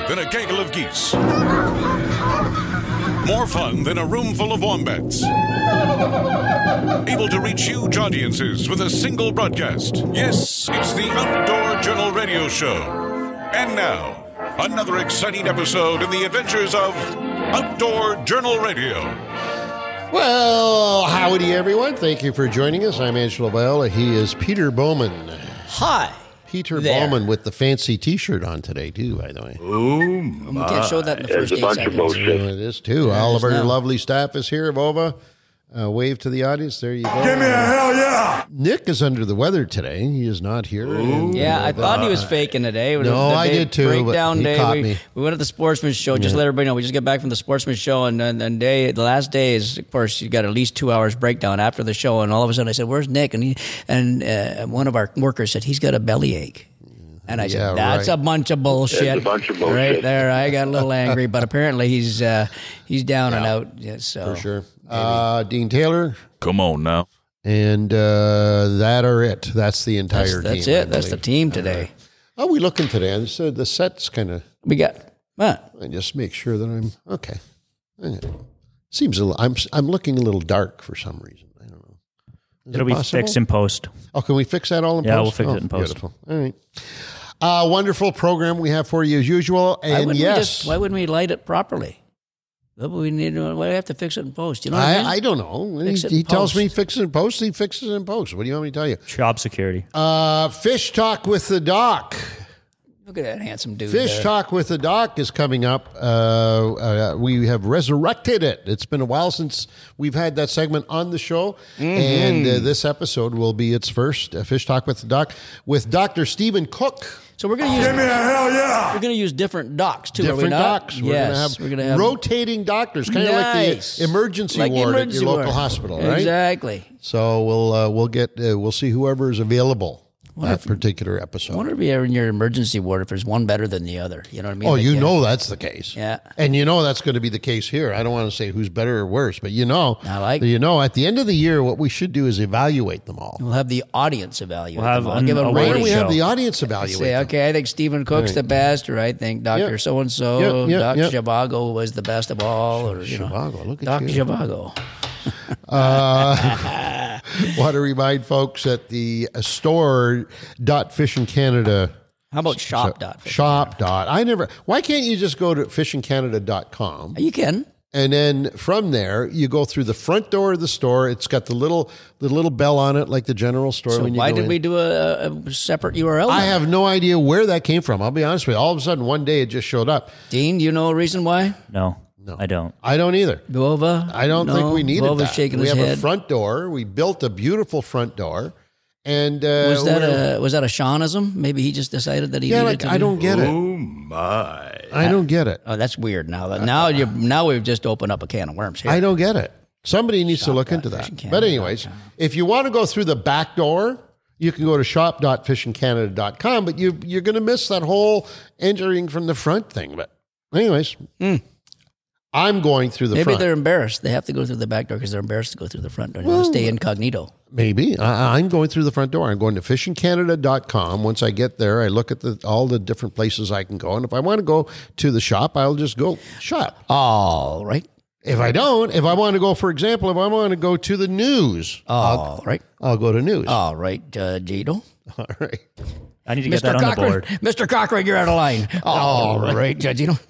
than a gaggle of geese. More fun than a room full of wombats. Able to reach huge audiences with a single broadcast. Yes, it's the Outdoor Journal Radio Show. And now, another exciting episode in the adventures of Outdoor Journal Radio. Well, howdy, everyone. Thank you for joining us. I'm Angelo Viola. He is Peter Bowman. Hi. Peter Bowman with the fancy T-shirt on today, too, by the way. Oh, we can't show that in the first 8 seconds. Of bullshit. It is, too. Yeah, all of our now. lovely staff is here. Vova, wave to the audience. There you go. Give me a hell yeah! Nick is under the weather today. He is not here. And, Yeah, I thought he was faking today. It was No, the I did too, but Breakdown he day. caught me. We went to the Sportsman's Show. Just let everybody know. We just got back from the Sportsman's Show, and the last day is, of course, you got at least 2 hours breakdown after the show. And all of a sudden, I said, "Where's Nick?" And one of our workers said, "He's got a bellyache." And I said, Yeah, "That's right. a bunch of bullshit." That's a bunch of bullshit. Right there, I got a little angry, but apparently he's down and out. Yeah, so For sure. Dean Taylor. Come on now. And that are it. That's the entire that's team. it. That's the team today. How are we looking today? I said the set's kind of... We got what? I just make sure that I'm... Okay. Seems a little... I'm looking a little dark for some reason. I don't know. Is It'll it be possible? fixed in post. Oh, can we fix that all in post? Yeah, we'll fix it in post. Beautiful. All right. Wonderful program we have for you as usual. And Why wouldn't we light it properly? What would we need? Why do we have to fix it in post? You know what I mean? I don't know. Fix it He in tells me post. fix it in post. He fixes it in post. What do you want me to tell you? Job security. Fish Talk with the Doc. Look at that handsome dude. Fish there. Talk with the Doc is coming up. We have resurrected it. It's been a while since we've had that segment on the show. And this episode will be its first Fish Talk with the Doc with Dr. Stephen Cook. So we're going to use. Give me a hell yeah! We're going to use different docs too. Different are we not? docs. Yes, We're going to have rotating doctors, kind of Nice. like the emergency Like the ward emergency at your local ward. hospital, right? Exactly. So we'll see whoever is available that particular episode. I wonder if you're in your emergency ward if there's one better than the other. You know what I mean? Oh, Like, you know that's the case. Yeah. And you know that's going to be the case here. I don't want to say who's better or worse, but at the end of the year, what we should do is evaluate them all. We'll have the audience evaluate. We'll have them all. Give a a Why rating. don't we show. have the audience evaluate Say, them? okay, I think Stephen Cook's Right. the best, or I think Dr. Yep. So-and-so, Yep, Dr. yep. Zhivago was the best of all, or, Zhivago, look at Dr. you. Zhivago. Want to remind folks at the store.fishandcanada. How about shop.? Shop. Why can't you just go to fishandcanada.com? You can. And then from there, you go through the front door of the store. It's got the little bell on it, like the general store. So when you why go did in. we do a separate URL? I then? have no idea where that came from. I'll be honest with you. All of a sudden, one day, it just showed up. Dean, do you know a reason why? No, I don't. I don't either. Bova? I don't think we needed Bova's that. shaking We his have head. a front door. We built a beautiful front door. And Was that a Seanism? Maybe he just decided that he needed to. I don't get it. Oh my. I don't get it. Oh, that's weird. Now we've just opened up a can of worms here. I don't get it. Somebody needs to look into that. Shop.fishandcanada.com. But anyways, if you want to go through the back door, you can go to shop.fishandcanada.com, but you're going to miss that whole entering from the front thing. But anyways, I'm going through the Maybe front. they're embarrassed. They have to go through the back door because they're embarrassed to go through the front door. They want to stay incognito. Maybe. I'm going through the front door. I'm going to fishandcanada.com. Once I get there, I look at all the different places I can go. And if I want to go to the shop, I'll just go shop. All right. If I want to go, for example, if I want to go to the news, All right. I'll go to news. All right, Gito. All right. I need to get that on the board. Mr. Cochran, you're out of line. All right, Gito.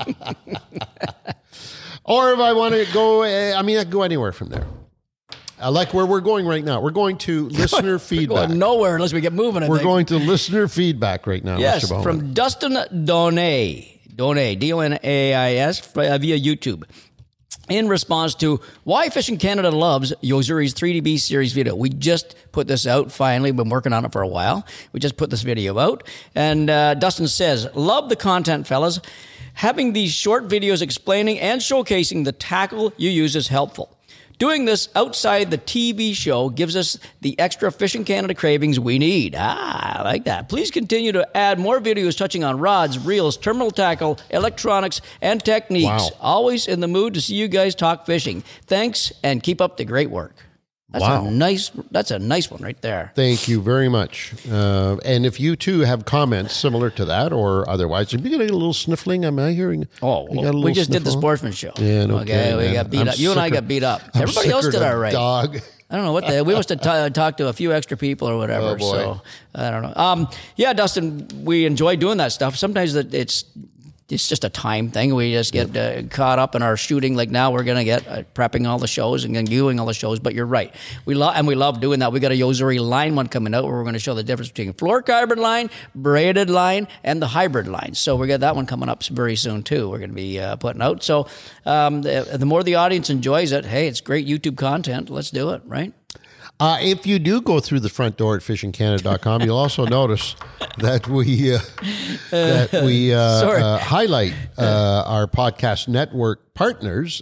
Or if I want to go, I can go anywhere from there. Like where we're going right now. We're going to listener feedback. Going nowhere unless we get moving. I We're think. going to listener feedback right now, Yes, Mr. Bowman. from Dustin Donay, Donais, via YouTube. In response to why Fishing Canada loves Yozuri's 3DB series video. We just put this out finally. Been working on it for a while. We just put this video out. And Dustin says, love the content, fellas. Having these short videos explaining and showcasing the tackle you use is helpful. Doing this outside the TV show gives us the extra Fishing Canada cravings we need. I like that. Please continue to add more videos touching on rods, reels, terminal tackle, electronics, and techniques. Wow. Always in the mood to see you guys talk fishing. Thanks, and keep up the great work. That's a nice one right there. Thank you very much. And if you too have comments similar to that or otherwise, if you get a little sniffling, am I hearing? Oh, you got a little we just did the sniffle? sportsman show. Yeah, no okay, kidding, we man. got beat I'm up. You and I sicker- got beat up. I'm Everybody else sicker did than all right. Dog. I don't know what we must have talked to a few extra people or whatever. Oh, boy. So I don't know. Yeah, Dustin, we enjoy doing that stuff. Sometimes it's just a time thing. We just get caught up in our shooting. Like now, we're going to get prepping all the shows and then viewing all the shows. But you're right. We love doing that. We got a Yozuri line one coming out where we're going to show the difference between fluorocarbon line, braided line, and the hybrid line. So we got that one coming up very soon too. We're going to be putting out. So the more the audience enjoys it, hey, it's great YouTube content. Let's do it, right? If you do go through the front door at fishingcanada.com, you'll also notice that we highlight our podcast network partners.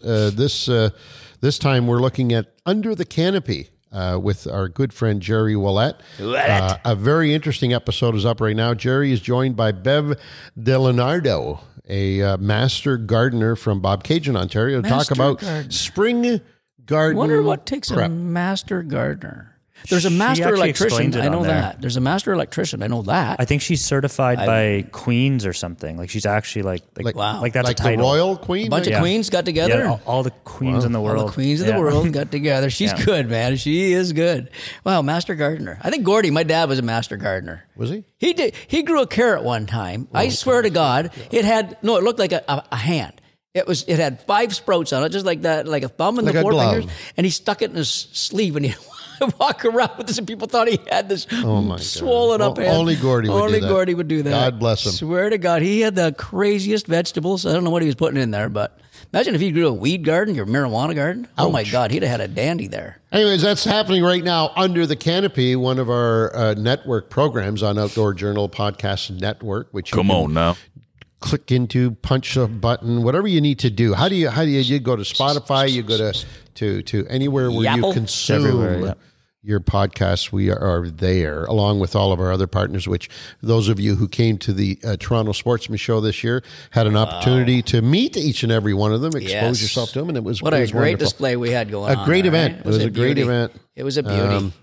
This time we're looking at Under the Canopy with our good friend Jerry Willett. A very interesting episode is up right now. Jerry is joined by Bev DeLeonardo, a master gardener from Bobcaygeon, Ontario, to talk about spring garden. I wonder what takes prep. a master gardener. There's a She master actually electrician. explains it I know on there. that. There's a master electrician. I know that. I think she's certified by Queens or something. Like she's actually like Wow. like that's like a the title. royal queen. A bunch of Yeah. queens got together. Yeah, all the queens in the world. All the queens of the Yeah. world got together. She's Yeah. good, man. She is good. Wow, master gardener. I think Gordy, my dad, was a master gardener. Was he? He did. He grew a carrot one time. I swear to God, it looked like a hand. It had 5 sprouts on it, just like that, like a thumb and Like the a 4 glove. fingers. And he stuck it in his sleeve, and he walk around with this, and people thought he had this swollen up hand. Only Gordy would do that. Gordy would do that. God bless him. Swear to God, he had the craziest vegetables. I don't know what he was putting in there, but imagine if he grew a weed garden, your marijuana garden. Oh my Ouch. God, he'd have had a dandy there. Anyways, that's happening right now Under the Canopy, one of our network programs on Outdoor Journal Podcast Network, which you Come can on now. click into, punch a button, whatever you need to do. How do you go to Spotify? You go to anywhere where you Yapple? consume Everywhere, yeah. your podcasts. We are there, along with all of our other partners. Which those of you who came to the Toronto Sportsman Show this year had an opportunity to meet each and every one of them, expose Yes. yourself to them, and it was What it a was great wonderful. display we had going on. A great there, event. right? It was a great beauty. event. It was a beauty.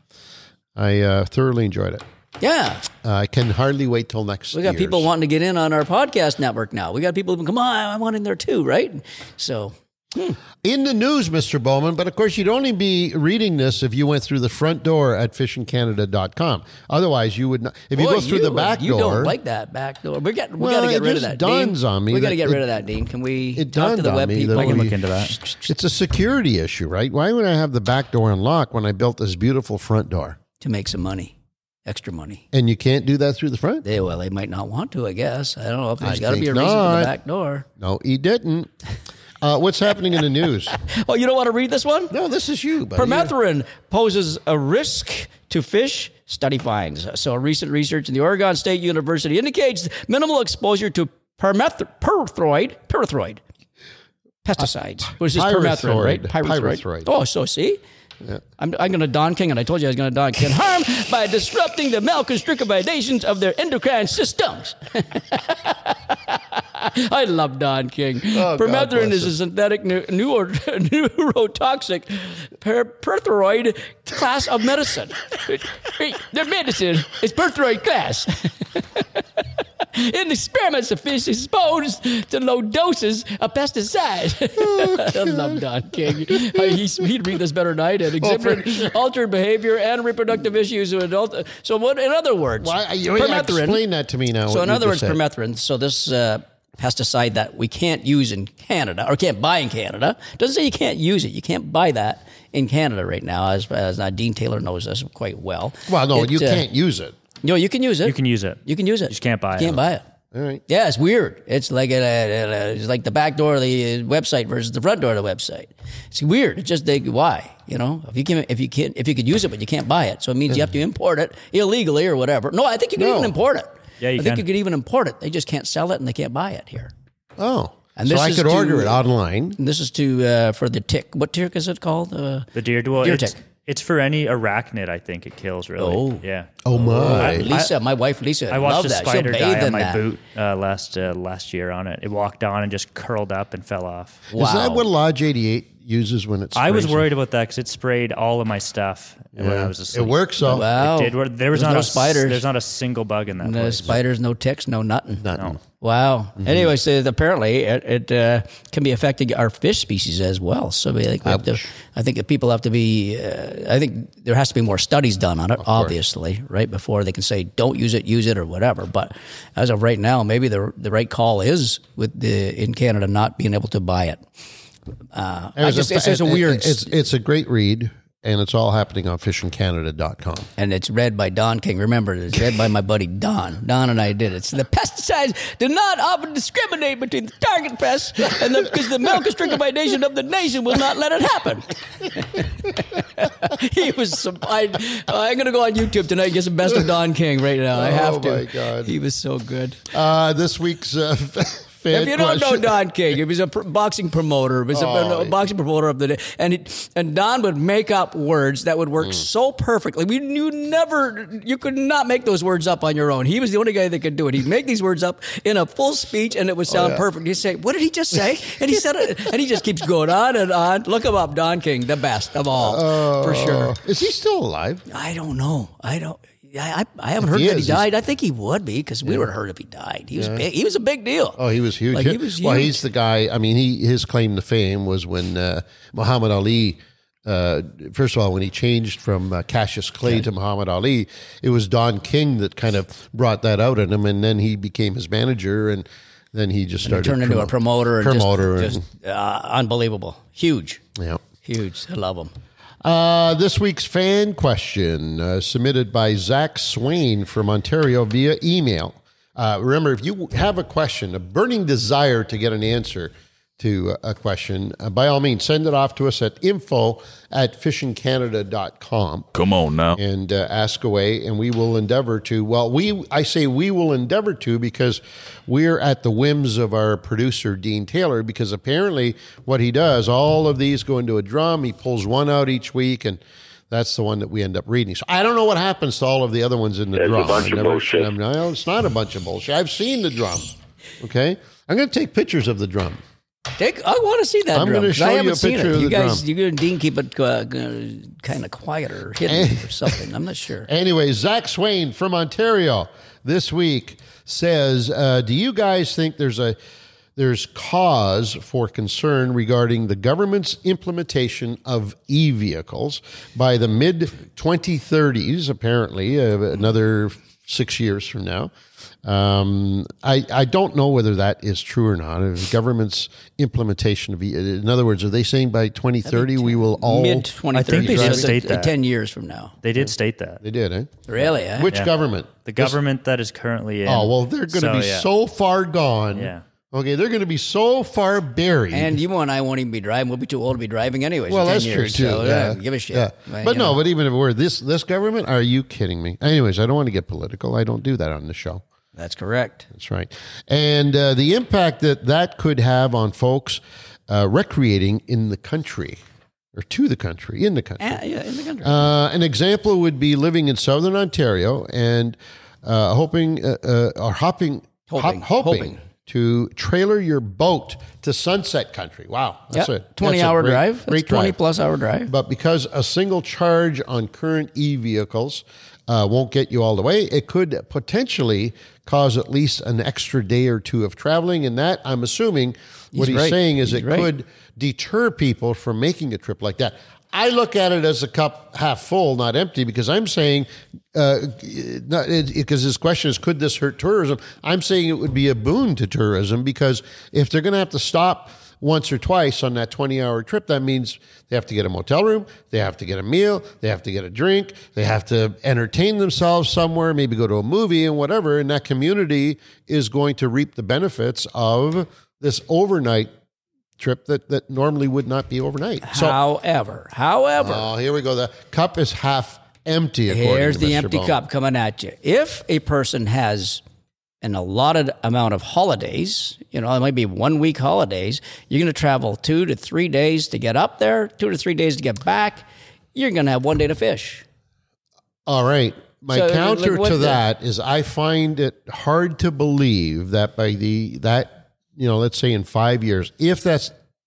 I thoroughly enjoyed it. Yeah. I can hardly wait till next We got year's. people wanting to get in on our podcast network now. We got people who come on, I want in there too, right? So In the news, Mr. Bowman, but of course you'd only be reading this if you went through the front door at fishingcanada.com. Otherwise, you would not. If you boy, go through the back you door. don't like that back door. We got to Well, get it rid of just that. dawns Dean. on me We got that to get it- rid of that, Dean. Can we it talk to dawned the on web me people? that I can we- look into that. It's a security issue, right? Why would I have the back door unlocked when I built this beautiful front door? To make some money, extra money. And you can't do that through the front? They might not want to, I guess. I don't know if there's I got to be a think reason for not. the back door. No, he didn't. What's happening in the news? Oh, you don't want to read this one? No, this is you, buddy. Permethrin poses a risk to fish, study finds. So recent research in the Oregon State University indicates minimal exposure to pyrethroid pesticides, which is permethrin, right? Pyrethroid. Oh, so see? I'm going to Don King, and I told you I was going to Don King. Harm by disrupting the malconstructividations of their endocrine systems. I love Don King. Oh, God Permethrin bless is a synthetic neurotoxic pyrethroid class of medicine. The medicine is pyrethroid class. In experiments of fish exposed to low doses of pesticide. I love Don King. He'd read this better than I did. Exhibited altered behavior and reproductive issues of adult. So what? In other words, Why, you permethrin. explain that to me now. So what in you other words, just said. permethrin. So this pesticide that we can't use in Canada or can't buy in Canada doesn't say you can't use it. You can't buy that in Canada right now. As Dean Taylor knows this quite well. Well, no, you can't use it. No, you can use it. You can use it. You can use it. You just can't buy it. Can't buy it. All right. Yeah, it's weird. It's like it's like the back door of the website versus the front door of the website. It's weird. It's just why, you know, if you could use it, but you can't buy it, so it means you have to import it illegally or whatever. No, I think you can even import it. Yeah, you I think can. you could even import it. They just can't sell it and they can't buy it here. Oh. And so this I is could to- order it online. And this is to for the tick. What tick is it called? The deer well, Deer it's, tick. it's for any arachnid. I think it kills. Really. Oh. Yeah. Oh, my. Lisa, my wife Lisa, I watched love a that. She'll spider bathe die on in my that. boot last year on it. It walked on and just curled up and fell off. Wow. Is that what Lodge 88 uses when it's. I was worried about that because it sprayed all of my stuff when I was asleep. It works though. Wow. It did work. There's no spiders. There's not a single bug in that No place. spiders, no ticks, no nothing. Nothing. No. Wow. Anyway, so apparently it can be affecting our fish species as well. So I think I think that people have to be. I think there has to be more studies done on it, obviously, right before they can say don't use it, or whatever. But as of right now, maybe the right call is in Canada not being able to buy it. It's just a weird. It's a great read. And it's all happening on fishingcanada.com. And it's read by Don King. Remember, it's read by my buddy Don. Don and I did it. So the pesticides do not often discriminate between the target pests, because the milk extractivation of the nation will not let it happen. He was I'm going to go on YouTube tonight and get some best of Don King right now. I have to. Oh, my God. He was so good. This week's... If you don't know Don King, he was a boxing promoter. He was a boxing promoter of the day, and Don would make up words that would work so perfectly. You could not make those words up on your own. He was the only guy that could do it. He'd make these words up in a full speech, and it would sound perfect. He'd say, "What did he just say?" And he said it, and he just keeps going on and on. Look him up, Don King, the best of all, for sure. Is he still alive? I don't know. I haven't heard that he died. I think he would be, because we would have heard if he died. He was big. He was a big deal. Oh, he was huge. Like, he was huge. Well, he's the guy. I mean, his claim to fame was when Muhammad Ali. First of all, when he changed from Cassius Clay to Muhammad Ali, it was Don King that kind of brought that out in him, and then he became his manager, and then he just started turned into a promoter. Just Unbelievable. Huge. Yeah. Huge. I love him. This week's fan question submitted by Zach Swain from Ontario via email. Remember, if you have a question, a burning desire to get an answer to a question, by all means, send it off to us at info@fishingcanada.com. Come on now. And ask away, and we will endeavor to, I say we will endeavor to because we're at the whims of our producer, Dean Taylor, because apparently what he does, all of these go into a drum, he pulls one out each week, and that's the one that we end up reading. So I don't know what happens to all of the other ones in the drum. It's a bunch of bullshit. No, it's not a bunch of bullshit. I've seen the drum, okay? I'm going to take pictures of the drum. I want to see that. I'm going to show you a picture of the drum. You and Dean keep it kind of quiet or hidden or something. I'm not sure. Anyway, Zach Swain from Ontario this week says, do you guys think there's cause for concern regarding the government's implementation of e-vehicles by the mid-2030s, apparently, another 6 years from now? I don't know whether that is true or not. The government's implementation of in other words, are they saying by 2030 we will all mid-2030? I think they did state that 10 years from now. They did state that. They did, eh? Really? Eh? Which government? The government that is currently in. Oh, well, they're going to be so far gone. Yeah. Okay, they're going to be so far buried. And you and I won't even be driving. We'll be too old to be driving anyways. Well, in 10 that's years, true, too. So, Yeah. Give a shit. Yeah. Right, But no, but even if we're this government, are you kidding me? Anyways, I don't want to get political. I don't do that on the show. That's correct. That's right. And the impact that could have on folks recreating in the country or in the country. In the country. An example would be living in southern Ontario and hoping to trailer your boat to Sunset Country. Wow. That's a 20-hour drive. Great 20-plus hour drive. But because a single charge on current e-vehicles won't get you all the way, it could potentially cause at least an extra day or two of traveling. And that, I'm assuming, what he's saying is it could deter people from making a trip like that. I look at it as a cup half full, not empty, because I'm saying, because his question is, could this hurt tourism? I'm saying it would be a boon to tourism, because if they're going to have to stop once or twice on that 20-hour trip, that means they have to get a motel room, they have to get a meal, they have to get a drink, they have to entertain themselves somewhere, maybe go to a movie and whatever, and that community is going to reap the benefits of this overnight trip that normally would not be overnight. However. Oh, here we go. The cup is half empty, according Here's to the Mr. empty Bowman. cup coming at you. If a person has an allotted amount of holidays, it might be 1 week holidays, you're going to travel 2 to 3 days to get up there, 2 to 3 days to get back. You're going to have 1 day to fish. All right. My counter to that is I find it hard to believe that let's say in 5 years, if that's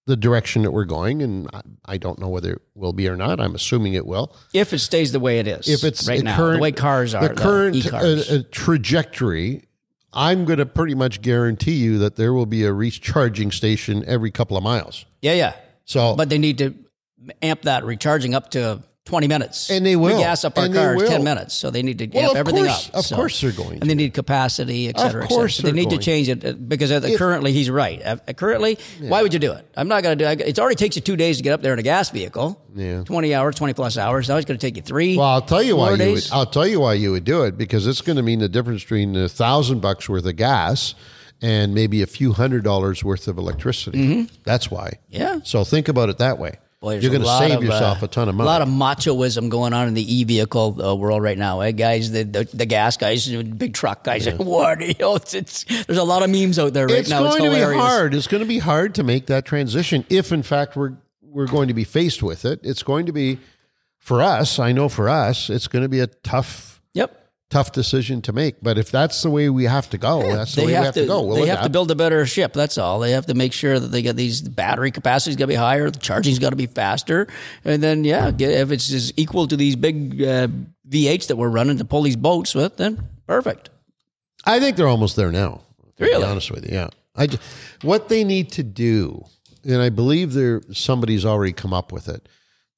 the direction that we're going, and I don't know whether it will be or not. I'm assuming it will. If it stays the way it is, If it's right the now, current, the way cars are, the current e-cars. trajectory, I'm going to pretty much guarantee you that there will be a recharging station every couple of miles. Yeah. So, But they need to amp that recharging up to 20 minutes. And they will. We gas up our And they cars will. 10 minutes. So they need to Well, amp of everything course- up. of So- course they're going And they need capacity, et cetera, Of course et cetera. They they're need to going change it because currently he's right. Currently, why would you do it? I'm not going to do it. It already takes you 2 days to get up there in a gas vehicle. Yeah. 20 hours, 20 plus hours. Now it's going to take you 3. well, I'll tell you why 4 you would. days. I'll tell you why you would do it, because it's going to mean the difference between $1,000 worth of gas and maybe a few $100 worth of electricity. That's why. Yeah. So think about it that way. Boy, there's You're going a to lot save of, yourself a ton of money. A lot of machoism going on in the e-vehicle world right now, guys. The gas guys, big truck guys. What? There's a lot of memes out there right now. It's going to hilarious. be hard. It's going to be hard to make that transition if, in fact, we're going to be faced with it. It's going to be, for us, I know for us, it's going to be a tough decision to make. But if that's the way we have to go, that's the way we have to go. They have to build a better ship. That's all. They have to make sure that they get these battery capacity's got to be higher, the charging's got to be faster, and then if it's just equal to these big V8s that we're running to pull these boats with, then perfect. I think they're almost there now. To Really? be honest with you, yeah. What they need to do, and I believe somebody's already come up with it.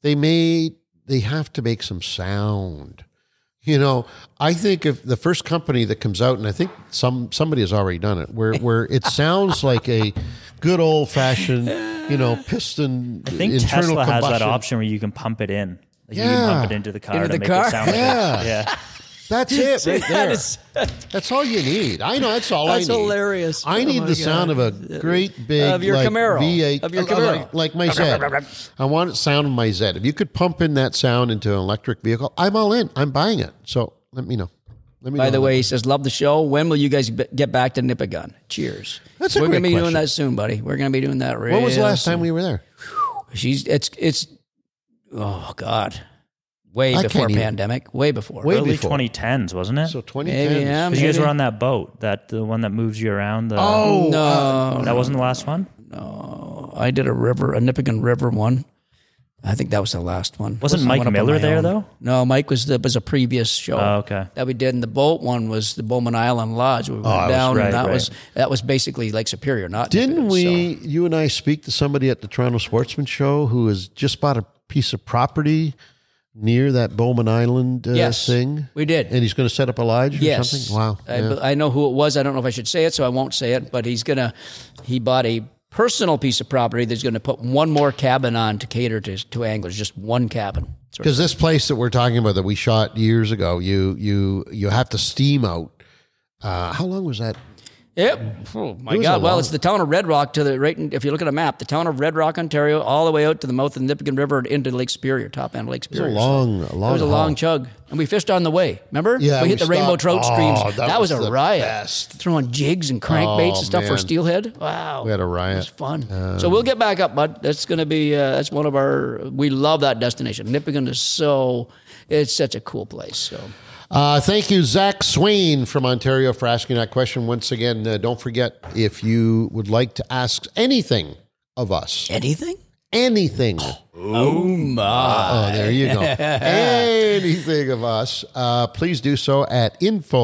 They have to make some sound. You know, I think if the first company that comes out, and I think somebody has already done it, where it sounds like a good old fashioned, piston. I think internal Tesla has that combustion. option where you can pump it in. Like you Yeah. can pump it into the car Into to the make car? it sound like Yeah. it. Yeah. That's it right there. That That's all you need. I know that's all That's I need. hilarious. I Oh need my the sound God. of a great big Of your Camaro. V8 Of your Camaro. like my Zed. I want the sound of my Zed. If you could pump in that sound into an electric vehicle, I'm all in. I'm buying it. So let me know. By the way, he says, love the show. When will you guys get back to Nipigon? Cheers. That's a We're great gonna be question. doing that soon, buddy. We're going to be doing that real when was the last soon. time we were there? It's oh God. Way I before can't even- pandemic. Way before. Way Early before. 2010s, wasn't it? So 2010. Maybe, yeah. Because you guys maybe. were on that boat, the one that moves you around. No. That wasn't the last one? I did a Nipigon River one. I think that was the last one. Wasn't Mike one up on Miller my there, own. though? No, Mike was a previous show. Oh, okay. That we did, and the boat one was the Bowman Island Lodge. We went down, right, and that right. was basically Lake Superior, not Didn't Nipigon, we, so. you and I, speak to somebody at the Toronto Sportsman Show who has just bought a piece of property near that Bowman Island Yes, thing? we did. And he's going to set up a lodge or Yes. something? Wow. Yeah. I know who it was. I don't know if I should say it, so I won't say it. But he bought a personal piece of property that's going to put one more cabin on to cater to anglers, just one cabin. Because this place that we're talking about that we shot years ago, you have to steam out. How long was that? Yep. Oh my It was God. a Well, long- it's the town of Red Rock if you look at a map, the town of Red Rock, Ontario, all the way out to the mouth of the Nipigon River and into Lake Superior, top end of Lake It was Superior. a long It was a long haul. chug. And we fished on the way. Remember? Yeah, we hit the rainbow stopped. trout streams. Oh, that was a the riot. best. Throwing jigs and crankbaits Oh, and stuff for man. steelhead. Wow. We had a riot. It was fun. So we'll get back up, bud. That's going to be, that's one of we love that destination. Nipigon is it's such a cool place. So. Thank you, Zach Swain from Ontario, for asking that question. Once again, don't forget, if you would like to ask anything of us, Anything? anything. Oh, my. Oh, there you go. Anything of us, please do so at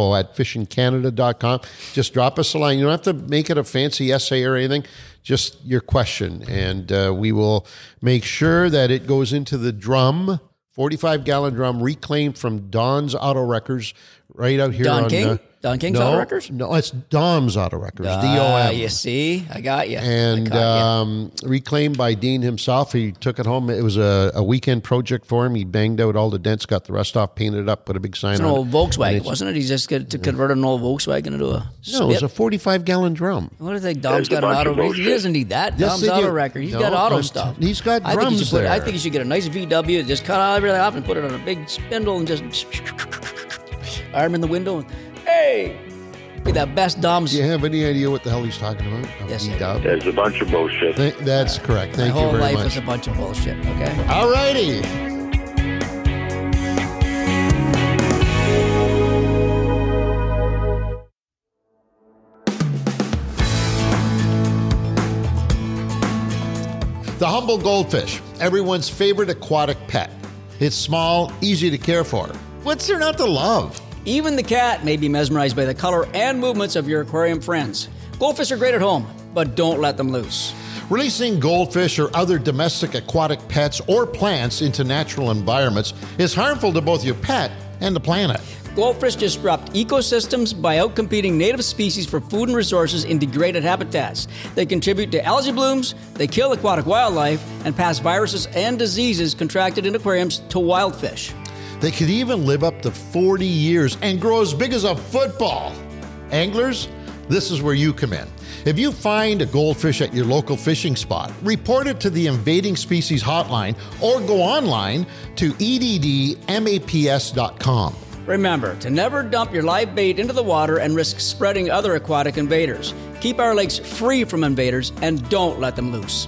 info@fishingcanada.com. Just drop us a line. You don't have to make it a fancy essay or anything, just your question. And we will make sure that it goes into the drum, 45-gallon drum, reclaimed from Don's Auto Wreckers right out here Don on... King? Don King's Auto Wreckers? No, it's Dom's Auto Wreckers, D-O-M. You see? I got you. And reclaimed by Dean himself. He took it home. It was a weekend project for him. He banged out all the dents, got the rust off, painted it up, put a big sign It's an on old it. Volkswagen, wasn't it? He's just going to convert an old Volkswagen into a No, it was Spit. a 45-gallon drum. What do you think? Dom's There's got a an bunch auto of record. He bullshit. doesn't need that. Yes, Dom's they auto do. record. He's No, got auto I'm- stuff. he's got I think he drums should there. I think you should get a nice VW, just cut everything off and put it on a big spindle and just arm in the window. And, hey, be the best Dom's. Do you have any idea what the hell he's talking about? Yes, I do. E-dub? There's a bunch of bullshit. That's correct. My Thank you whole very life much. was a bunch of bullshit. Okay. All righty. The humble goldfish, everyone's favorite aquatic pet. It's small, easy to care for. What's there not to love? Even the cat may be mesmerized by the color and movements of your aquarium friends. Goldfish are great at home, but don't let them loose. Releasing goldfish or other domestic aquatic pets or plants into natural environments is harmful to both your pet and the planet. Goldfish disrupt ecosystems by outcompeting native species for food and resources in degraded habitats. They contribute to algae blooms, they kill aquatic wildlife, and pass viruses and diseases contracted in aquariums to wild fish. They could even live up to 40 years and grow as big as a football. Anglers, this is where you come in. If you find a goldfish at your local fishing spot, report it to the Invading Species Hotline or go online to eddmaps.com. Remember to never dump your live bait into the water and risk spreading other aquatic invaders. Keep our lakes free from invaders and don't let them loose.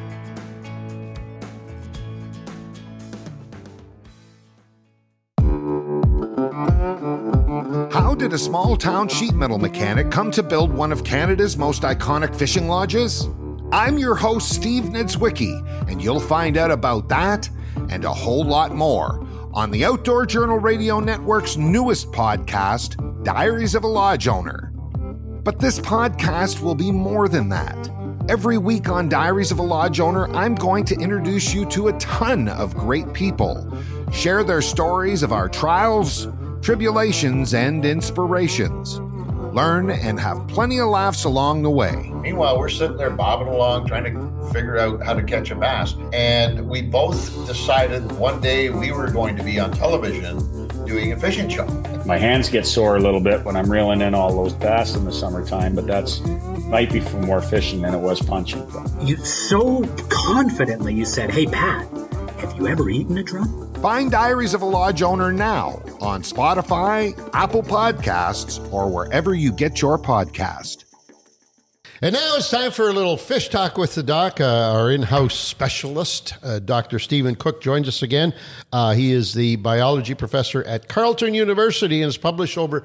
How did a small-town sheet metal mechanic come to build one of Canada's most iconic fishing lodges? I'm your host, Steve Niedzwiecki, and you'll find out about that and a whole lot more on the Outdoor Journal Radio Network's newest podcast, Diaries of a Lodge Owner. But this podcast will be more than that. Every week on Diaries of a Lodge Owner, I'm going to introduce you to a ton of great people, share their stories of our trials, tribulations, and inspirations. Learn and have plenty of laughs along the way. Meanwhile, we're sitting there bobbing along trying to figure out how to catch a bass. And we both decided one day we were going to be on television doing a fishing show. My hands get sore a little bit when I'm reeling in all those bass in the summertime, but that's might be from more fishing than it was punching. You so confidently you said, "Hey, Pat, have you ever eaten a drum?" Find Diaries of a Lodge Owner now on Spotify, Apple Podcasts, or wherever you get your podcast. And now it's time for a little fish talk with the doc. Our in-house specialist, Dr. Stephen Cook, joins us again. He is the biology professor at Carleton University and has published over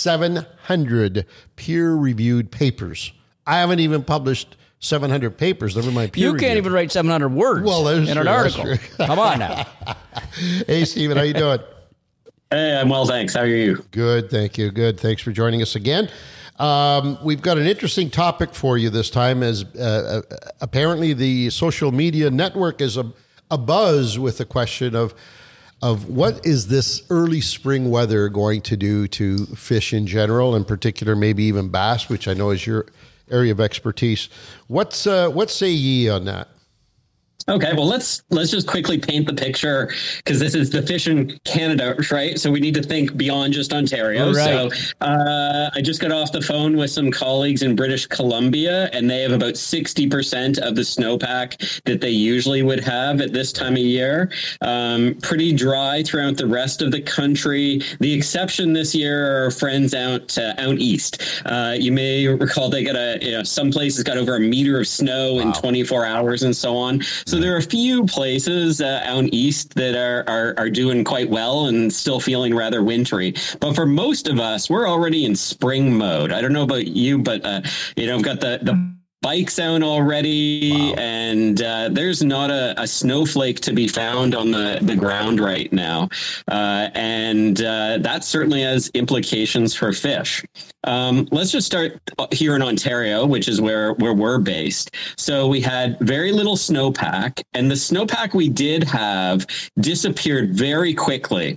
700 peer-reviewed papers. I haven't even published 700 papers, never mind peer You can't even write 700 words in an article. Come on now. Hey, Stephen, how you doing? Hey, I'm well, thanks. How are you? Good, thank you. Good. Thanks for joining us again. We've got an interesting topic for you this time, as apparently the social media network is a buzz with the question of what is this early spring weather going to do to fish in general, in particular, maybe even bass, which I know is your area of expertise. What say ye on that? Okay, well, let's just quickly paint the picture, because this is the fish in Canada, right? So we need to think beyond just Ontario. Right. So I just got off the phone with some colleagues in British Columbia, and they have about 60% of the snowpack that they usually would have at this time of year. Pretty dry throughout the rest of the country. The exception this year are our friends out east. You may recall they got some places got over a meter of snow in 24 hours and so on. So there are a few places out east that are doing quite well and still feeling rather wintry. But for most of us, we're already in spring mode. I don't know about you, but I've got the bikes out already, and there's not a snowflake to be found on the ground right now. And that certainly has implications for fish. Let's just start here in Ontario, which is where we're based. So we had very little snowpack, and the snowpack we did have disappeared very quickly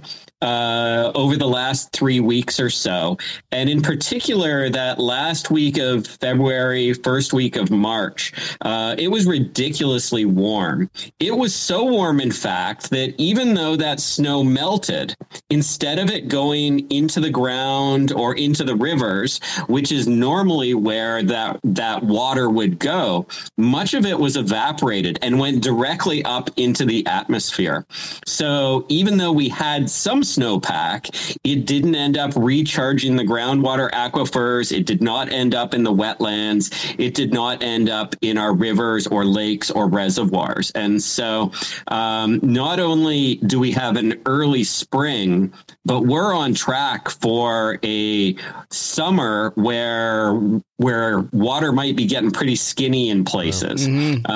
over the last 3 weeks or so. And in particular, that last week of February, first week of March, it was ridiculously warm. It was so warm, in fact, that even though that snow melted, instead of it going into the ground or into the rivers, which is normally where that water would go, much of it was evaporated and went directly up into the atmosphere. So even though we had some snowpack, it didn't end up recharging the groundwater aquifers. It did not end up in the wetlands. It did not end up in our rivers or lakes or reservoirs. And so not only do we have an early spring, but we're on track for a summer where water might be getting pretty skinny in places.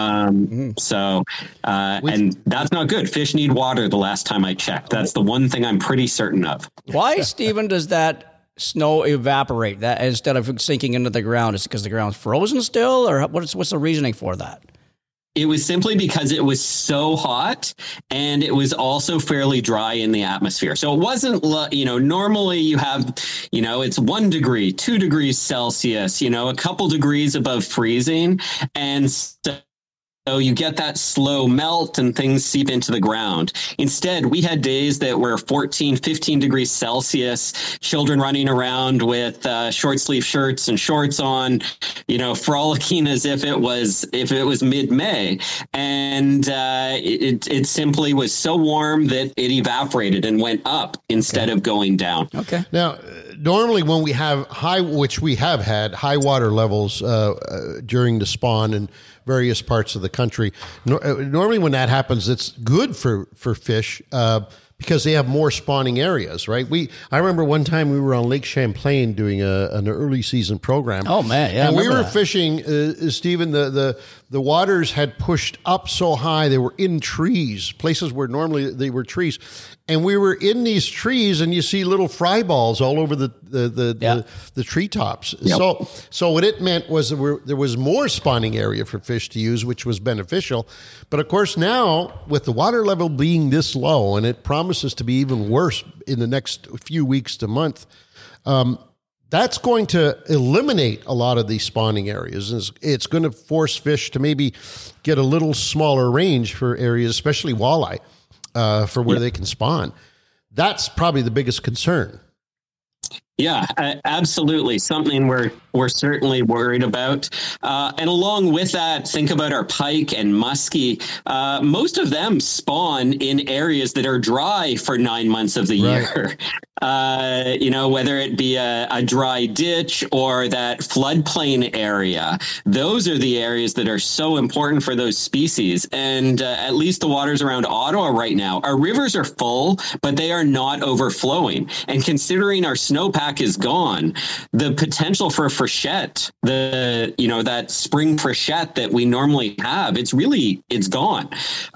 And that's not good. Fish need water the last time I checked. That's the one thing I'm pretty certain of. Why, Stephen, does that snow evaporate that instead of sinking into the ground? Is it because the ground's frozen still, or what's the reasoning for that? It was simply because it was so hot, and it was also fairly dry in the atmosphere. So it wasn't, normally you have, it's 1 degree, 2 degrees Celsius, a couple degrees above freezing. And so you get that slow melt and things seep into the ground. Instead, we had days that were 14, 15 degrees Celsius, children running around with short sleeve shirts and shorts on, frolicking as if it was mid-May. And it simply was so warm that it evaporated and went up instead of going down. Okay. Now, normally when we have which we have had high water levels during the spawn in various parts of the country, normally when that happens, it's good for fish because they have more spawning areas, right? I remember one time we were on Lake Champlain doing an early season program. Oh man, yeah. And we were fishing, Stephen, the waters had pushed up so high, they were in trees, places where normally they were trees. And we were in these trees, and you see little fry balls all over the treetops. Yep. So what it meant was there was more spawning area for fish to use, which was beneficial. But of course now, with the water level being this low, and it promises to be even worse in the next few weeks to month, that's going to eliminate a lot of these spawning areas. It's going to force fish to maybe get a little smaller range for areas, especially walleye. For where they can spawn. That's probably the biggest concern. Yeah, absolutely. Something we're certainly worried about. And along with that, think about our pike and muskie. Most of them spawn in areas that are dry for 9 months of the year. Whether it be a dry ditch or that floodplain area, those are the areas that are so important for those species. And at least the waters around Ottawa right now, our rivers are full, but they are not overflowing. And considering our snowpack is gone, the potential for a freshet, that spring freshet that we normally have, it's gone.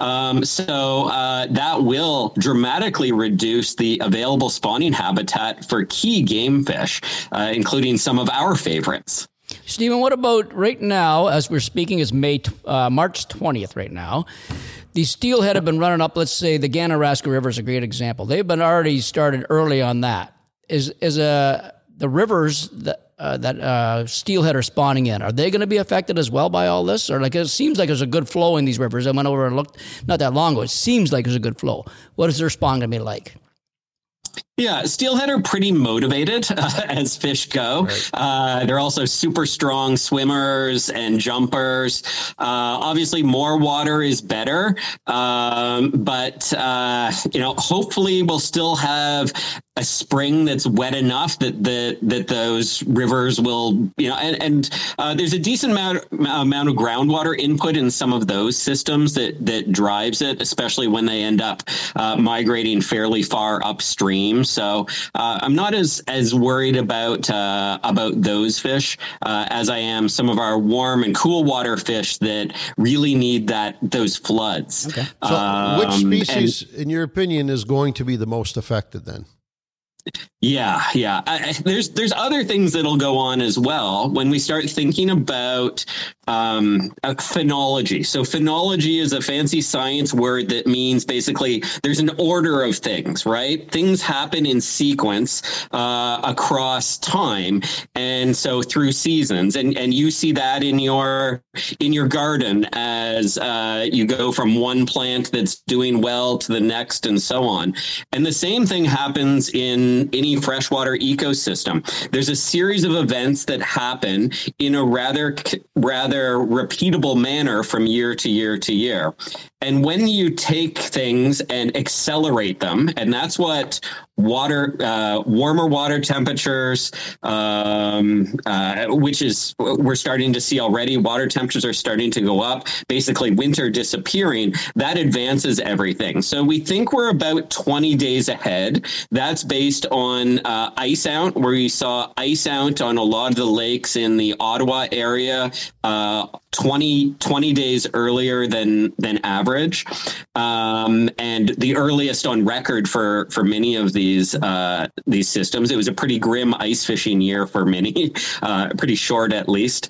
So that will dramatically reduce the available spawning habitat for key game fish, including some of our favorites. Stephen, what about right now, as we're speaking, is March 20th right now. The steelhead have been running up. Let's say the Ganaraska River is a great example. They've been already started early on that. Is the rivers that steelhead are spawning in, are they going to be affected as well by all this? Or it seems like there's a good flow in these rivers. I went over and looked not that long ago. It seems like there's a good flow. What is their spawn going to be like? Yeah, steelhead are pretty motivated as fish go. Right. They're also super strong swimmers and jumpers. Obviously, more water is better, but hopefully we'll still have a spring that's wet enough that those rivers will, and there's a decent amount of groundwater input in some of those systems that drives it, especially when they end up migrating fairly far upstream. So I'm not as worried about those fish as I am some of our warm and cool water fish that really need those floods. Okay. So which species, in your opinion, is going to be the most affected then? Yeah. There's other things that'll go on as well when we start thinking about phenology. So phenology is a fancy science word that means basically there's an order of things, right? Things happen in sequence across time, and so through seasons, and you see that in your garden as you go from one plant that's doing well to the next, and so on. And the same thing happens in in any freshwater ecosystem. There's a series of events that happen in a rather repeatable manner from year to year to year. And when you take things and accelerate them, and that's what warmer water temperatures, which is we're starting to see already, water temperatures are starting to go up, basically winter disappearing, that advances everything. So we think we're about 20 days ahead. That's based on ice out, where we saw ice out on a lot of the lakes in the Ottawa area 20 days earlier than average, and the earliest on record for many of these systems. It was a pretty grim ice fishing year for many, pretty short at least,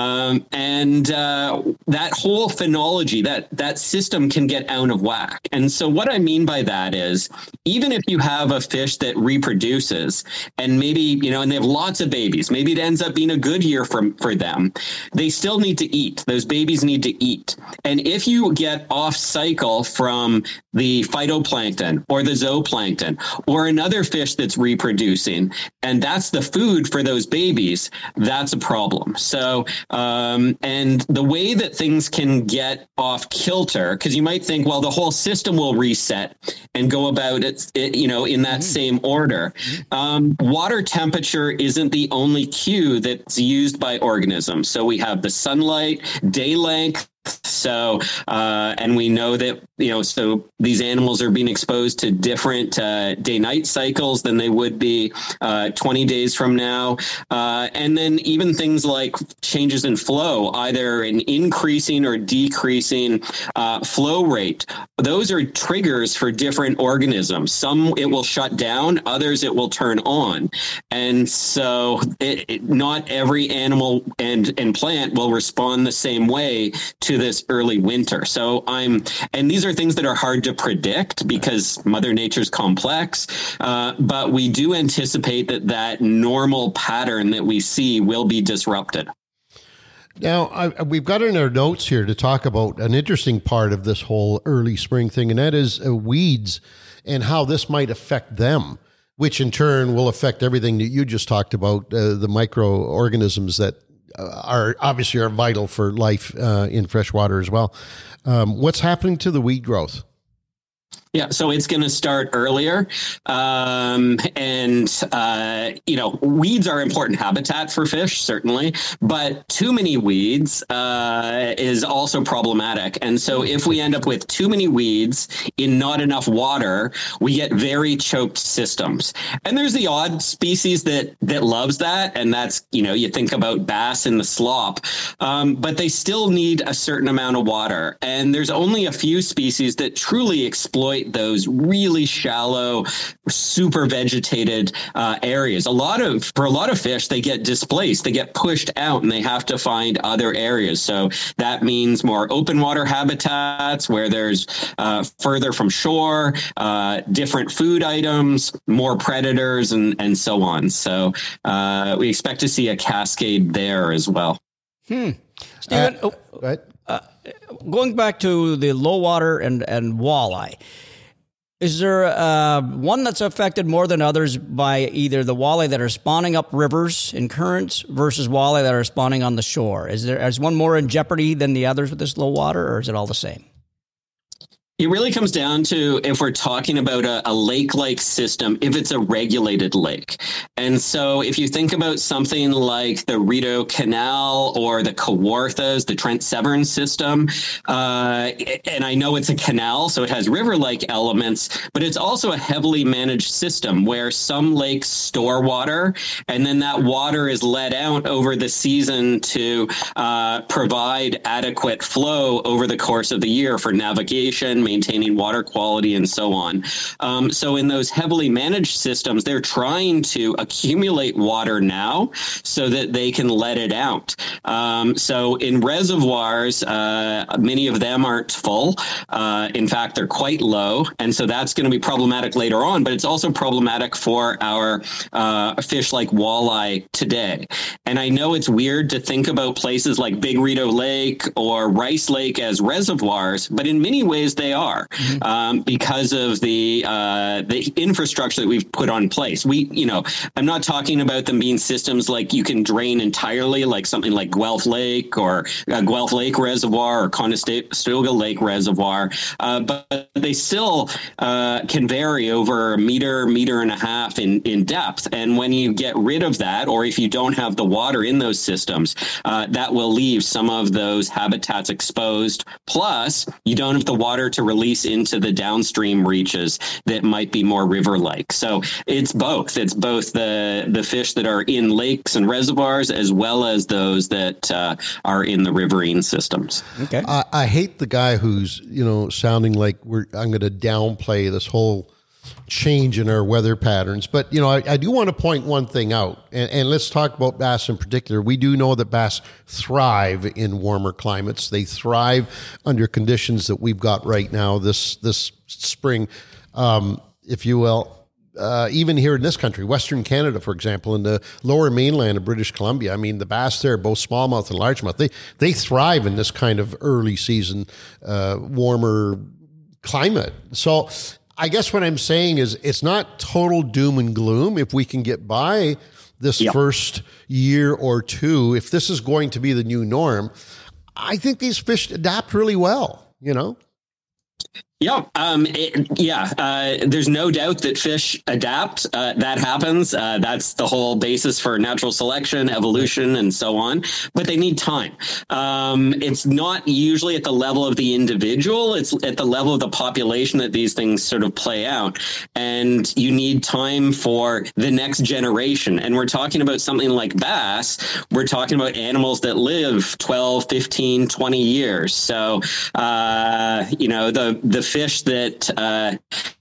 and that whole phenology, that system can get out of whack. And so what I mean by that is, even if you have a fish that reproduces and maybe, and they have lots of babies, maybe it ends up being a good year for them, they still need to eat. Those babies need to eat. And if you get off cycle from the phytoplankton or the zooplankton or another fish that's reproducing, and that's the food for those babies, that's a problem. So, and the way that things can get off kilter, because you might think, well, the whole system will reset and go about it, in that same order. Water temperature isn't the only cue that's used by organisms. So we have the sunlight, day length. So, and we know that, so these animals are being exposed to different day-night cycles than they would be 20 days from now. And then even things like changes in flow, either an increasing or decreasing flow rate. Those are triggers for different organisms. Some it will shut down, others it will turn on. And so not every animal and plant will respond the same way to this early winter. So and these are things that are hard to predict because Mother Nature's complex, but we do anticipate that normal pattern that we see will be disrupted. Now, we've got in our notes here to talk about an interesting part of this whole early spring thing, and that is weeds and how this might affect them, which in turn will affect everything that you just talked about, the microorganisms that are vital for life in freshwater as well. What's happening to the weed growth? Yeah, so it's going to start earlier. Weeds are important habitat for fish, certainly, but too many weeds is also problematic. And so if we end up with too many weeds in not enough water, we get very choked systems. And there's the odd species that loves that. And that's, you think about bass in the slop, but they still need a certain amount of water. And there's only a few species that truly exploit those really shallow, super vegetated areas. For a lot of fish, they get displaced, they get pushed out, and they have to find other areas. So that means more open water habitats where there's further from shore, different food items, more predators, and so on. So we expect to see a cascade there as well. Stephen, going back to the low water and walleye, is there one that's affected more than others by either the walleye that are spawning up rivers and currents versus walleye that are spawning on the shore? Is one more in jeopardy than the others with this low water, or is it all the same? It really comes down to if we're talking about a lake-like system, if it's a regulated lake. And so if you think about something like the Rideau Canal or the Kawarthas, the Trent Severn system, and I know it's a canal, so it has river-like elements, but it's also a heavily managed system where some lakes store water, and then that water is let out over the season to provide adequate flow over the course of the year for navigation, maintaining water quality, and so on. So in those heavily managed systems, they're trying to accumulate water now so that they can let it out. So in reservoirs, many of them aren't full. In fact, they're quite low. And so that's going to be problematic later on, but it's also problematic for our fish like walleye today. And I know it's weird to think about places like Big Rideau Lake or Rice Lake as reservoirs, but in many ways they are, because of the infrastructure that we've put on place. I'm not talking about them being systems like you can drain entirely, like something like Guelph Lake or Guelph Lake Reservoir or Conestoga Lake Reservoir, but they still can vary over a meter and a half in depth. And when you get rid of that, or if you don't have the water in those systems, that will leave some of those habitats exposed. Plus, you don't have the water to release into the downstream reaches that might be more river-like. So it's both. It's both the fish that are in lakes and reservoirs as well as those that are in the riverine systems. Okay. I hate the guy who's, sounding like I'm going to downplay this whole change in our weather patterns. But, I do want to point one thing out, and let's talk about bass in particular. We do know that bass thrive in warmer climates. They thrive under conditions that we've got right now this spring, if you will. Even here in this country, Western Canada, for example, in the lower mainland of British Columbia, the bass there, both smallmouth and largemouth, they thrive in this kind of early season, warmer climate. So I guess what I'm saying is it's not total doom and gloom if we can get by this first year or two. If this is going to be the new norm, I think these fish adapt really well, Yeah. There's no doubt that fish adapt. That happens. That's the whole basis for natural selection, evolution, and so on. But they need time. It's not usually at the level of the individual. It's at the level of the population that these things sort of play out. And you need time for the next generation. And we're talking about something like bass. We're talking about animals that live 12, 15, 20 years. So, the fish the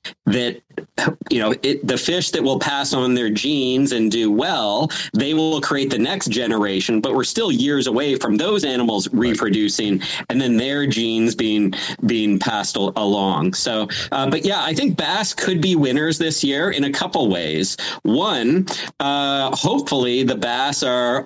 fish that will pass on their genes and do well, they will create the next generation, but we're still years away from those animals reproducing and then their genes being passed along. So, I think bass could be winners this year in a couple ways. One, hopefully the bass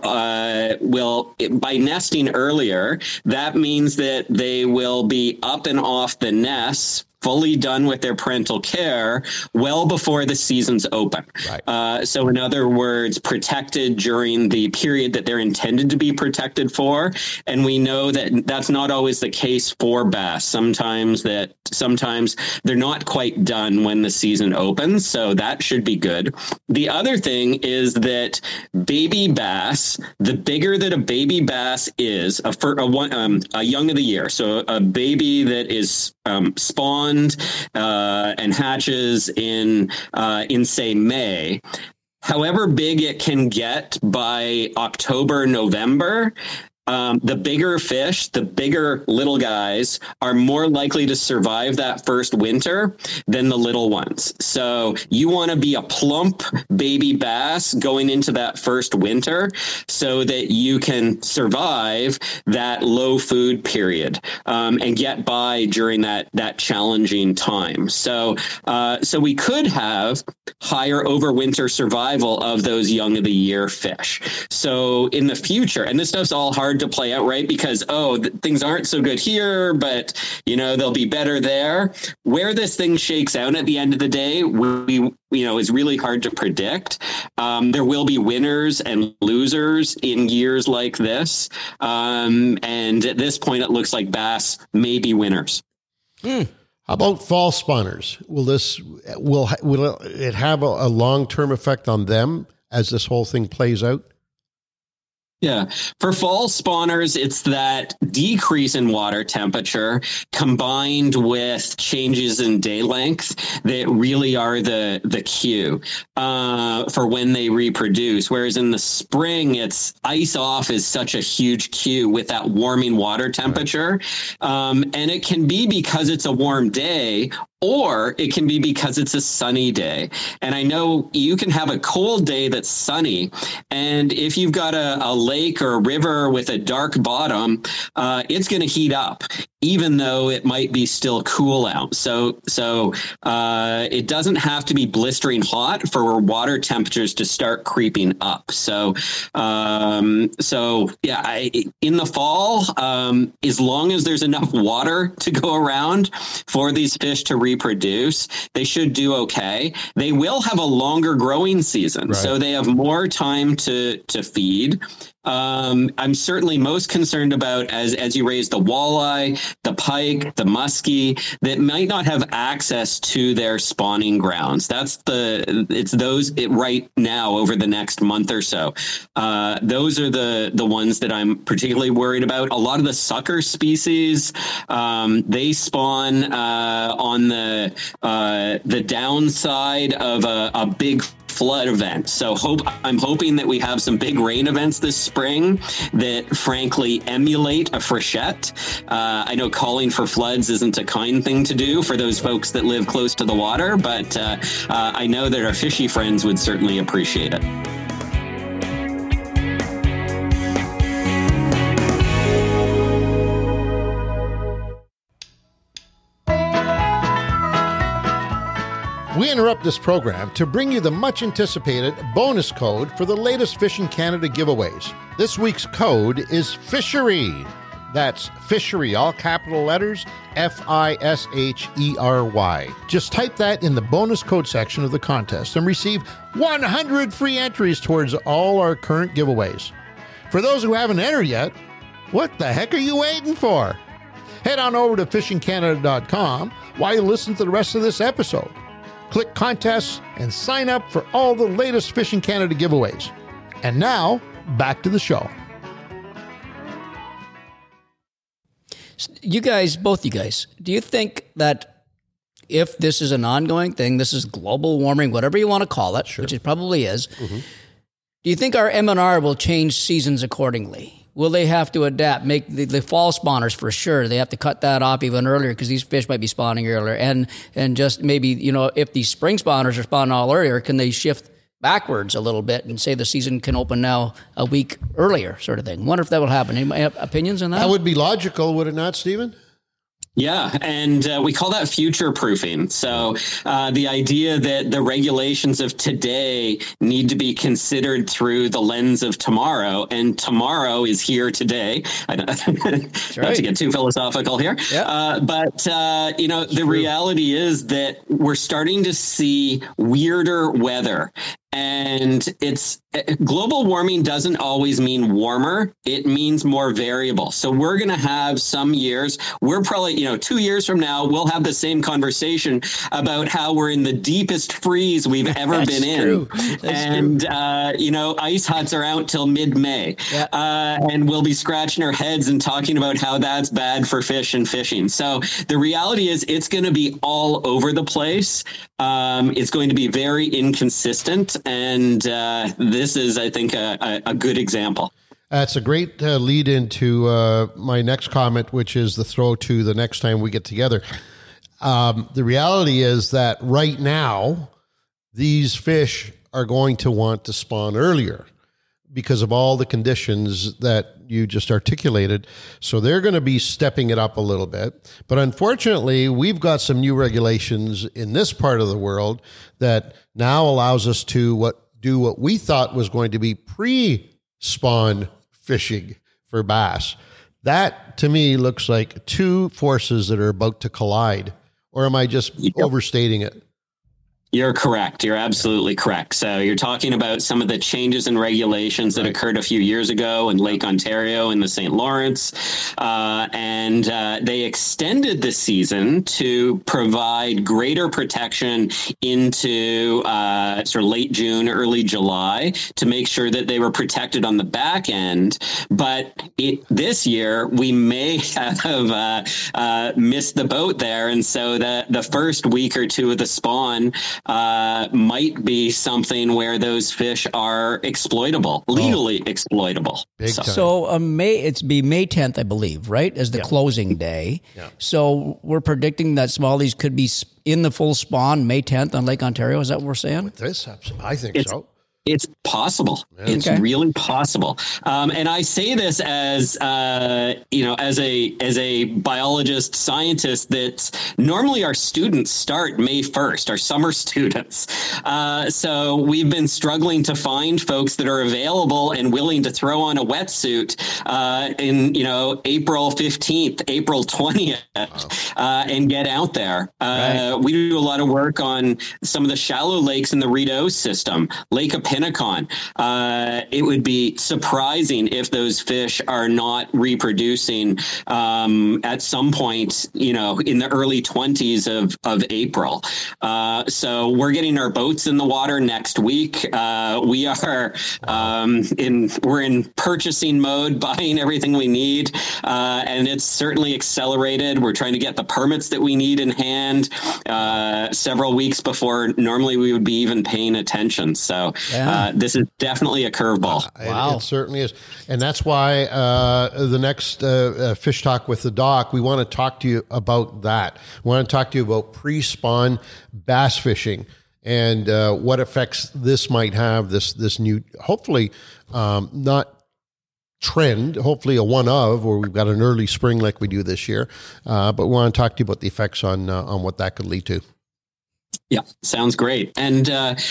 will, by nesting earlier, that means that they will be up and off the nests, fully done with their parental care well before the season's open. Right. So in other words, protected during the period that they're intended to be protected for. And we know that that's not always the case for bass. Sometimes they're not quite done when the season opens. So that should be good. The other thing is that baby bass, the bigger that a baby bass is, a young of the year, so a baby that is spawned and hatches in say May, however big it can get by October, November, the bigger fish, the bigger little guys are more likely to survive that first winter than the little ones. So you want to be a plump baby bass going into that first winter so that you can survive that low food period and get by during that challenging time. So we could have higher overwinter survival of those young of the year fish. So in the future, and this stuff's all hard to play out, right? Because, things aren't so good here, but, they'll be better there. Where this thing shakes out at the end of the day, is really hard to predict. There will be winners and losers in years like this. And at this point, it looks like bass may be winners. How about fall spawners? Will it have a long-term effect on them as this whole thing plays out? Yeah. For fall spawners, it's that decrease in water temperature combined with changes in day length that really are the cue for when they reproduce. Whereas in the spring, it's ice off is such a huge cue with that warming water temperature. And it can be because it's a warm day, or it can be because it's a sunny day. And I know you can have a cold day that's sunny, and if you've got a lake or a river with a dark bottom, it's going to heat up. even though it might be still cool out. So it doesn't have to be blistering hot for water temperatures to start creeping up. So in the fall, as long as there's enough water to go around for these fish to reproduce, they should do okay. They will have a longer growing season, so they have more time to feed. I'm certainly most concerned about as you raise the walleye, the pike, the muskie that might not have access to their spawning grounds. It's those right now over the next month or so. Those are the ones that I'm particularly worried about. A lot of the sucker species, they spawn on the downside of a big flood event. So I'm hoping that we have some big rain events this spring that frankly emulate a freshet. I know calling for floods isn't a kind thing to do for those folks that live close to the water, but I know that our fishy friends would certainly appreciate it. We interrupt this program to bring you the much-anticipated bonus code for the latest Fishing Canada giveaways. This week's code is FISHERY. That's FISHERY, all capital letters, FISHERY. Just type that in the bonus code section of the contest and receive 100 free entries towards all our current giveaways. For those who haven't entered yet, what the heck are you waiting for? Head on over to fishingcanada.com while you listen to the rest of this episode. Click contests and sign up for all the latest Fishing Canada giveaways. And now, back to the show. You guys, both you guys, do you think that if this is an ongoing thing, this is global warming, whatever you want to call it, which it probably is, do you think our M&R will change seasons accordingly? Will they have to adapt, make the fall spawners for sure? They have to cut that off even earlier because these fish might be spawning earlier. And just maybe, if these spring spawners are spawning all earlier, can they shift backwards a little bit and say the season can open now a week earlier sort of thing? Wonder if that will happen. Anybody have opinions on that? That would be logical, would it not, Stephen? Yeah, and we call that future proofing. So the idea that the regulations of today need to be considered through the lens of tomorrow, and tomorrow is here today. I don't, not to get too philosophical here, but the reality is that we're starting to see weirder weather. And global warming doesn't always mean warmer. It means more variable. So we're going to have some years, we're probably, 2 years from now, we'll have the same conversation about how we're in the deepest freeze we've ever been in. And, ice huts are out till mid-May. Yeah. And we'll be scratching our heads and talking about how that's bad for fish and fishing. So the reality is it's going to be all over the place. It's going to be very inconsistent. And this is, I think, a good example. That's a great lead into my next comment, which is the throw to the next time we get together. The reality is that right now, these fish are going to want to spawn earlier because of all the conditions that you just articulated. So they're going to be stepping it up a little bit. But unfortunately, we've got some new regulations in this part of the world that now allows us to do what we thought was going to be pre-spawn fishing for bass. That, to me, looks like two forces that are about to collide. Or am I just overstating it? You're correct. You're absolutely correct. So you're talking about some of the changes in regulations that occurred a few years ago in Lake Ontario and the St. Lawrence. And they extended the season to provide greater protection into sort of late June, early July to make sure that they were protected on the back end. But this year, we may have missed the boat there. And so the first week or two of the spawn might be something where those fish are exploitable, legally exploitable. So it's be May 10th, I believe, right, as the closing day. Yeah. So we're predicting that smallies could be in the full spawn May 10th on Lake Ontario. Is that what we're saying? With this, I think so. It's possible. It's really possible. And I say this as, as a biologist scientist, that normally our students start May 1st, our summer students. So we've been struggling to find folks that are available and willing to throw on a wetsuit in, April 15th, April 20th, and get out there. We do a lot of work on some of the shallow lakes in the Rideau system, Lake Pinnacon. It would be surprising if those fish are not reproducing at some point, in the early 20s of April. So we're getting our boats in the water next week. We are we're in purchasing mode, buying everything we need, and it's certainly accelerated. We're trying to get the permits that we need in hand several weeks before normally we would be even paying attention. So this is definitely a curveball. Wow. It certainly is. And that's why the next Fish Talk with the Doc, we want to talk to you about that. We want to talk to you about pre-spawn bass fishing and what effects this might have, this new, hopefully not trend, hopefully a one of, or we've got an early spring like we do this year. But we want to talk to you about the effects on what that could lead to. Yeah, sounds great. And,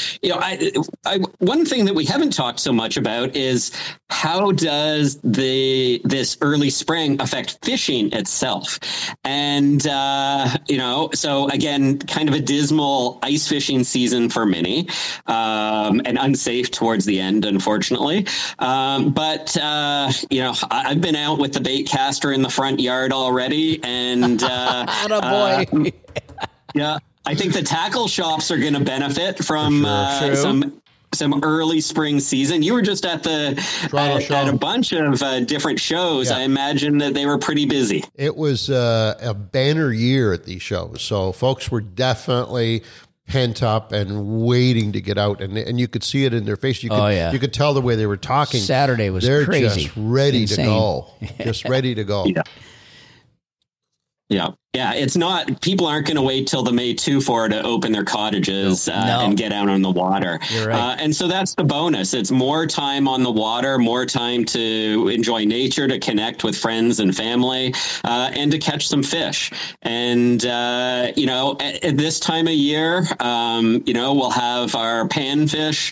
one thing that we haven't talked so much about is how does this early spring affect fishing itself? And, so again, kind of a dismal ice fishing season for many, and unsafe towards the end, unfortunately. But I've been out with the bait caster in the front yard already, and attaboy. Yeah. I think the tackle shops are going to benefit from some early spring season. You were just at at a bunch of different shows. Yeah. I imagine that they were pretty busy. It was a banner year at these shows, so folks were definitely pent up and waiting to get out, and you could see it in their face. You could tell the way they were talking. Saturday was They're crazy. Just ready Insane. to go. Just ready to go. Yeah. Yeah, it's not, people aren't going to wait till the May 2 for to open their cottages and get out on the water. You're right. And so that's the bonus. It's more time on the water, more time to enjoy nature, to connect with friends and family, and to catch some fish. And, at this time of year, we'll have our panfish,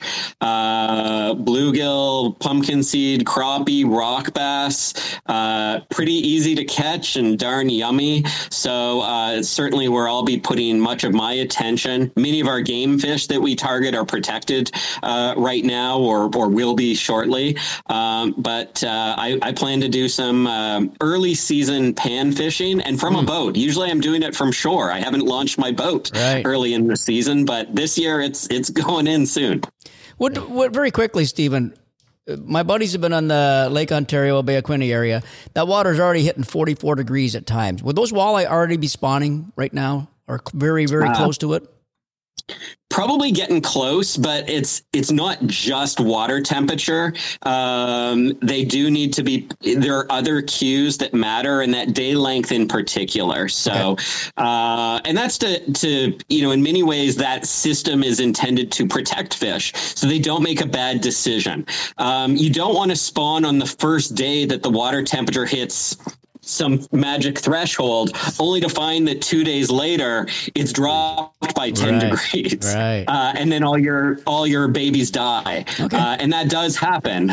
bluegill, pumpkin seed, crappie, rock bass, pretty easy to catch and darn yummy. So certainly where I'll be putting much of my attention. Many of our game fish that we target are protected right now or will be shortly. But I plan to do some early season pan fishing and from a boat. Usually I'm doing it from shore. I haven't launched my boat early in the season, but this year it's going in soon. What very quickly, Stephen, my buddies have been on the Lake Ontario, Bay of Quinte area. That water's already hitting 44 degrees at times. Would those walleye already be spawning right now or very, very close to it? Probably getting close, but it's not just water temperature. They do need to be, there are other cues that matter, and that day length in particular. So, and that's to, in many ways that system is intended to protect fish so they don't make a bad decision. You don't want to spawn on the first day that the water temperature hits some magic threshold, only to find that 2 days later it's dropped by 10 degrees, and then all your babies die. And that does happen.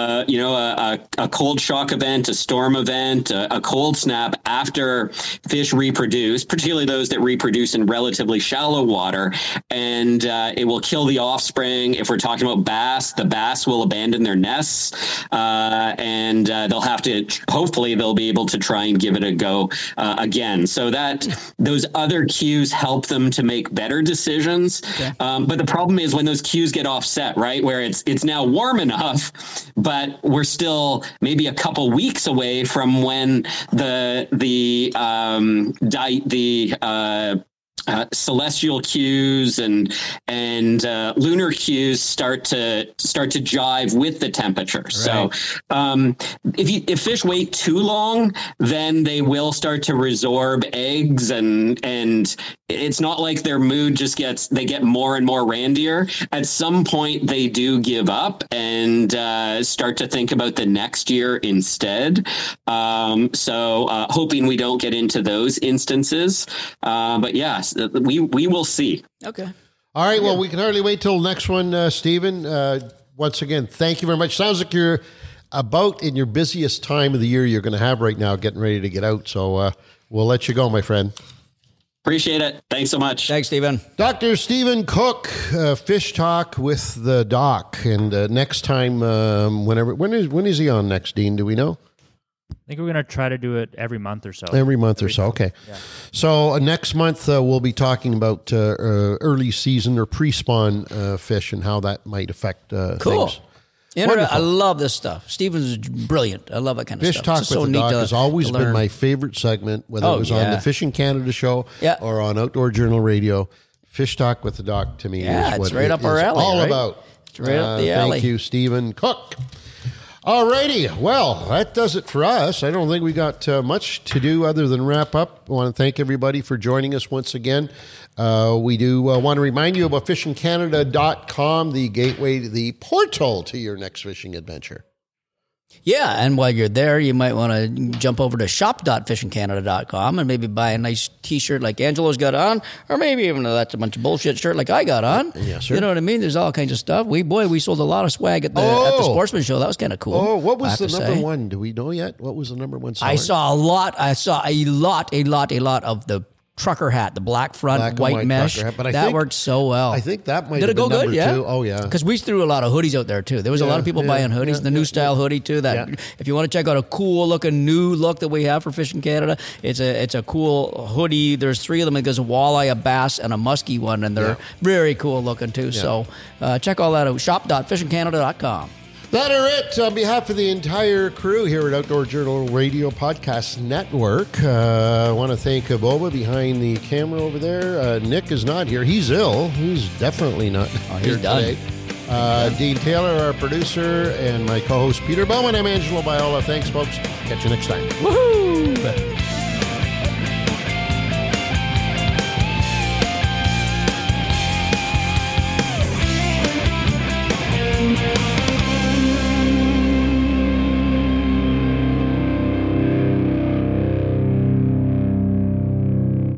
A cold shock event, a storm event, a cold snap after fish reproduce, particularly those that reproduce in relatively shallow water, and it will kill the offspring. If we're talking about bass, the bass will abandon their nests, and they'll have to, hopefully they'll be able to try and give it a go again. So that those other cues help them to make better decisions. But the problem is when those cues get offset, right? Where it's now warm enough, but we're still maybe a couple weeks away from when the celestial cues and lunar cues start to jive with the temperature. Right. So if fish wait too long, then they will start to resorb eggs, and it's not like their mood just they get more and more randier. At some point, they do give up and start to think about the next year instead. So hoping we don't get into those instances. But yes, we will see. Okay. All right. Well, we can hardly wait till the next one, Stephen. Once again, thank you very much. Sounds like you're about in your busiest time of the year you're going to have right now, getting ready to get out. So we'll let you go, my friend. Appreciate it. Thanks so much. Thanks, Stephen. Dr. Stephen Cook, Fish Talk with the Doc. And next time, when is he on next, Dean? Do we know? I think we're going to try to do it every month or so. Every month or so, okay. Yeah. So next month we'll be talking about early season or pre-spawn fish and how that might affect things. I love this stuff. Stephen's brilliant. I love that kind of Fish stuff. Talk with the Doc has always been my favorite segment, whether it was on the Fishing Canada show or on Outdoor Journal Radio. Fish Talk with the Doc to me is what it's right up our alley, all right? about. It's right up the alley. Thank you, Stephen Cook. All righty. Well, that does it for us. I don't think we got much to do other than wrap up. I want to thank everybody for joining us once again. We do want to remind you about fishingcanada.com, the gateway, the portal to your next fishing adventure. Yeah, and while you're there, you might want to jump over to shop.fishingcanada.com and maybe buy a nice T-shirt like Angelo's got on, or maybe even that's a bunch of bullshit shirt like I got on. Yes, sir. You know what I mean? There's all kinds of stuff. We sold a lot of swag at the Sportsman Show. That was kind of cool. Oh, what was the number one? Do we know yet? What was the number one seller? I saw a lot of the trucker hat, the black front, white mesh. Hat, but that worked so well. I think that might have been number 2. Oh, yeah. Because we threw a lot of hoodies out there, too. There was a lot of people buying hoodies. The new style hoodie, too. If you want to check out a cool-looking new look that we have for Fishing Canada, it's a cool hoodie. There's 3 of them. There's a walleye, a bass, and a muskie one, and they're very cool looking, too. Yeah. So check all that out. Shop.fishingcanada.com. That are it. On behalf of the entire crew here at Outdoor Journal Radio Podcast Network, I want to thank Boba behind the camera over there. Nick is not here. He's ill. He's definitely not here today. Dean Taylor, our producer, and my co-host Peter Bowman. I'm Angelo Biola. Thanks, folks. Catch you next time. Woohoo!